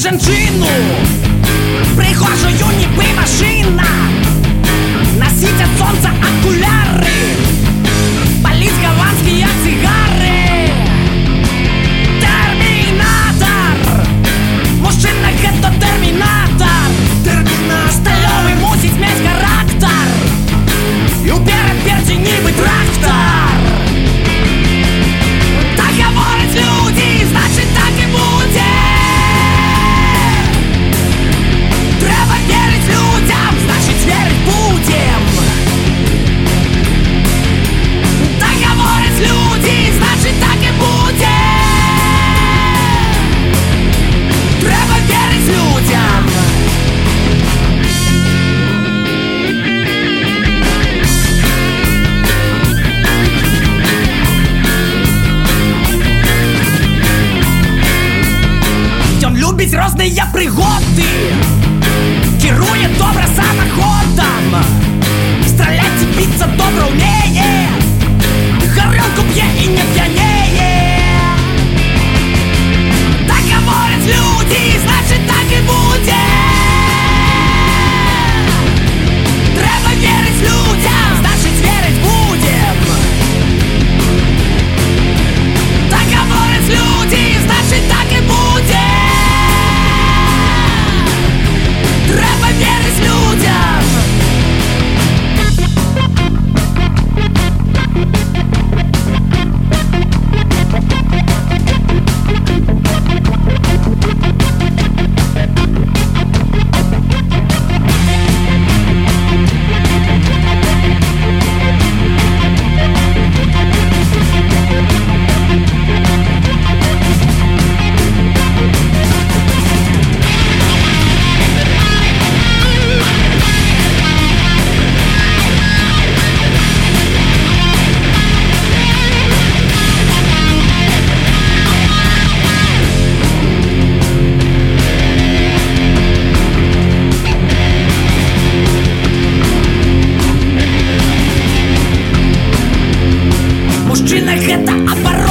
жанчыну, прыгожую нібы машына, насіць ад сонца акуляры, паліць гаванскія цыгары. Тэрмінатар, мужчына гэта тэрмінатар. Сталёвы мусіць мець характар, і ўперад перці нібы трактар. Так гавораць людзі, значыць так і будзе. Трэба верыць людзям, значыць верыць будзем. Так гавораць людзі, значыць так і будзе. Трэба верыць людзям. Любіць розныя прыгоды, кіруе добра самаходам, страляць і біцца добра ўмее, гарэлку п'е і не п'янее. Так гавораць людзі, значыць так і будзе. Трэба верыць людзям, значыць верыць будзем. Так гавораць людзі, значыць так і будзе. Трэба верыць людзям. Мужчына гэта апарат.